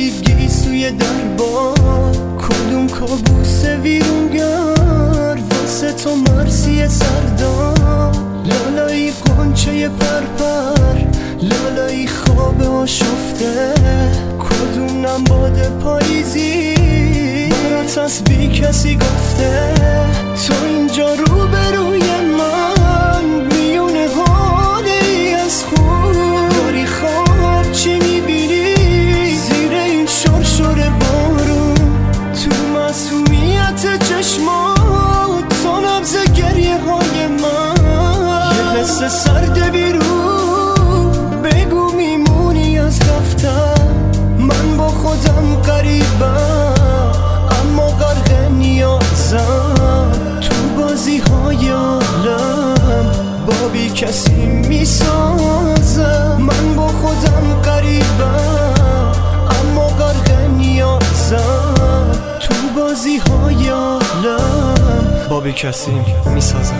لالایی گیسوی دربار، کدوم کابوس ویرونگر واسه تو مرسی سردار. لالایی قنچه پرپر، لالایی خواب آشفته، کدوم نمباد پاییزی برات از بی کسی گفته. تو اینجا رو به روی من میون حالی از خون داری خواب چی میبینی زیر این شرشر بارون. تو معصومیت چشمات تو نبض گریه های من، یه حس سرد بیرون بگو میمونی از رفتن. من با خودم غریبم اما غرق نیازم، تو بازی های عالم با بی کسی میسازم. من با خودم غریبم اما غرق نیازم، تو بازی های عالم با بی کسی میسازم.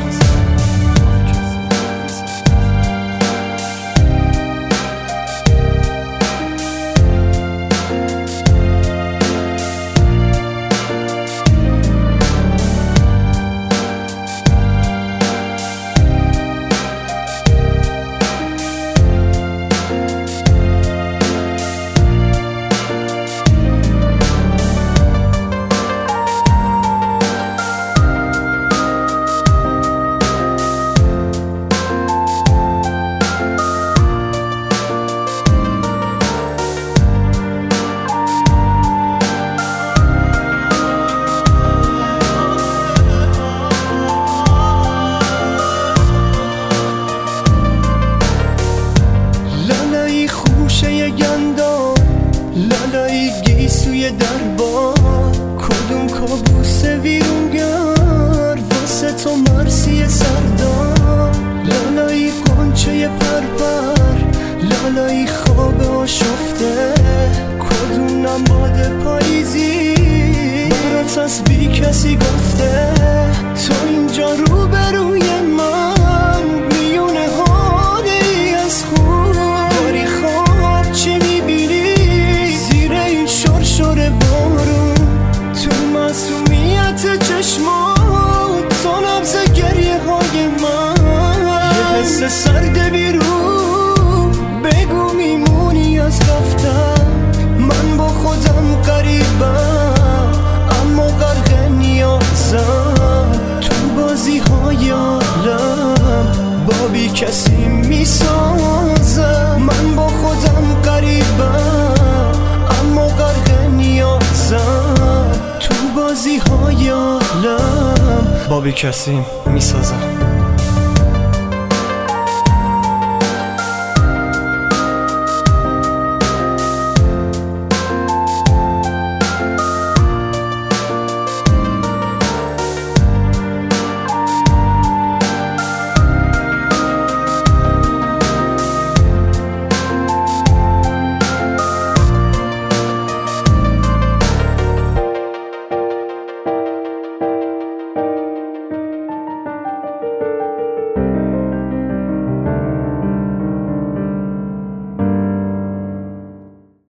لالایی گیسوی دربار، کدوم کابوس ویرونگر واسه تو مرسی سردار. لالایی قنچه پرپر، لالایی خواب آشفته، کدوم نمباد پاییزی برات از بی کسی گفته. تو اینجا رو به روی من میون حالی از خون داری خواب چی میبینی زیر این شرشر بارون. تو معصومیت چشمات تو نبض گریه های من، یه حس سرد بیرون بگو میمونی از رفتن. من با خودم غریبم اما غرق نیازم، تو بازی های عالم با بی کسی میسازم. من با خودم غریبم اما غرق نیازم، تو بازی های عالم با بی کسی میسازم.